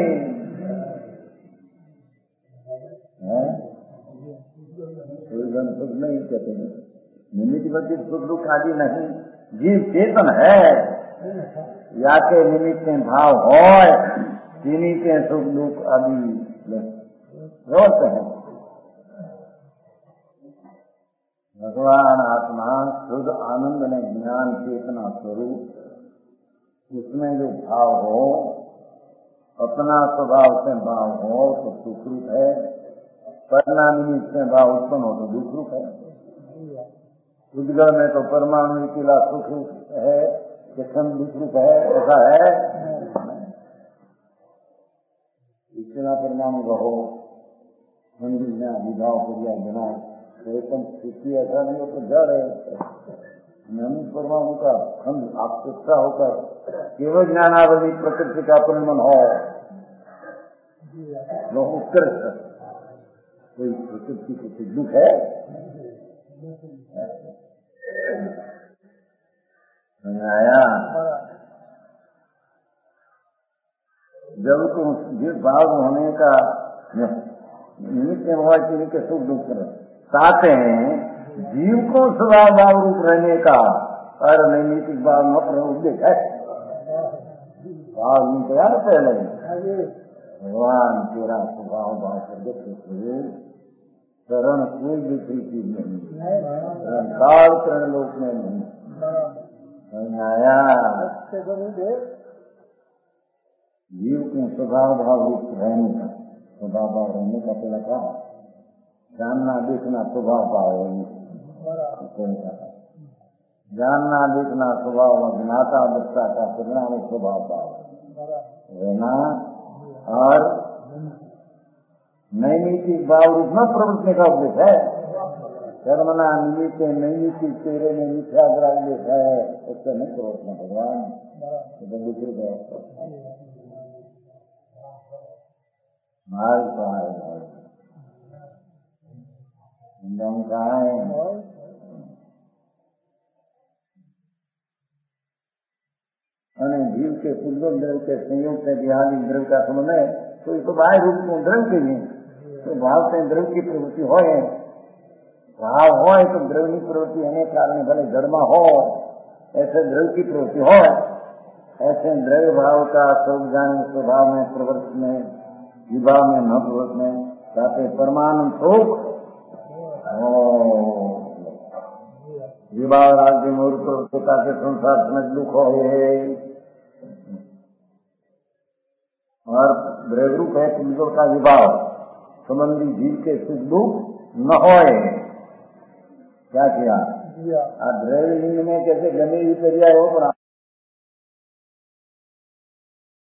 है कोई सुख नहीं कहते निमित्त बच्चे सुख दुख आदि नहीं जीव चेतन है या के निमित्त भाव हो चीनी के सुख दुख आदि रोते हैं। भगवान आत्मा शुद्ध आनंद में ज्ञान चेतना स्वरूप उसमें जो भाव हो अपना स्वभाव से भाव हो तो सुख रूप है परना निमित्त से भाव उत्पन्न हो तो दुख रूप है। उद्गम में तो परमाणु अकेला सुख रूप है क्षण दुख रूप है ऐसा है इतना परमाणु रहो विभाव क्रिया बना एकदम स्थिति ऐसा नहीं हो तो जड़ है परमाणु का खंड आपका होकर केवल ज्ञानावधि प्रकृति का परिणमन हो वो उत्कृष्ट कोई प्रकृति को कुछ दुख है आया जब तुम जिस भाव होने का निमित्त हुआ कि के सुख दुख चाहते हैं जीव को स्वभाव भाव रूप रहने का और नैमित्तिक भाव न प्रवृत्त है भाव नहीं तैयार पहले भगवान तेरा स्वभाव भाव प्रगट हुए शरण कोई दूसरी चीज नहीं काल करण लोक में नहीं आया जीव के स्वभाव भाव रूप रहने का स्वभाव भाव रहने का पहला कहा जानना देखना स्वभाव भाव जानना देखना स्वभाव ज्ञाता दृष्टा का परिणाम स्वभाव भाव रहना और नैमित्तिक भाव रूप में प्रवृत्ति का उपदेश है कर्मना निमित्त नैमित्तिक तेरे में मिथ्या ग्राह्य है उससे नहीं प्रवृत्ति भगवान दूसरी माल कहा है कहा है जीव के सुंदर द्रव्य के संयोग से देहादि द्रव्य का संबंध है तो इसको बाह्य रूप में द्रव्य के लिए तो भाव से द्रव्य की प्रवृत्ति हो भाव हो तो द्रव्य की प्रवृत्ति होने के कारण भले धर्म हो ऐसे द्रव्य की प्रवृत्ति हो ऐसे द्रव्य भाव का स्वज्ञान स्वभाव में प्रवृत्ति में विभाव में न प्रवृत्ति में चाहते परमाणु सुख विभाव राज्य मूर्ख प्रवृत्ता के संसार में दुख हो और द्रव्यरूप है पुरुषों का विभाव संबंधी जीव के सुख दुख न होए क्या किया द्रव्य लिंग में कैसे गमे ही पर्याय हो